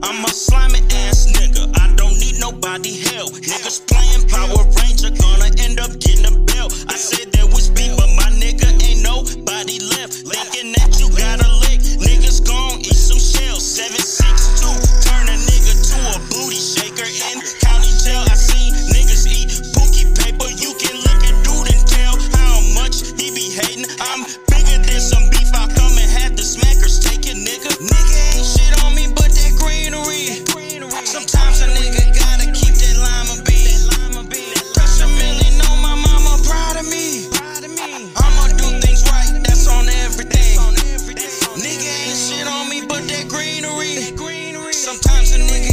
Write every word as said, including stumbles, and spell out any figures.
I'm a slimy ass nigga, I don't need nobody help. Niggas playing Power Ranger, gonna end up getting a belt. I said there was beef, but my nigga ain't nobody left. Thinking that you got a lick, niggas gon' eat some shells. seven six two, turn a nigga to a booty shaker in county jail. I seen niggas eat pookie paper, you can look at dude and tell how much he be hating. I'm bigger than some beef, I'll come and have the smackers take it, nigga. Nigga ain't shit on me but that greenery. Sometimes a nigga gotta keep that lima bean. Touch a million on my mama, proud of me. I'ma do things right, that's on everything. Nigga ain't shit on me but that greenery. Sometimes a nigga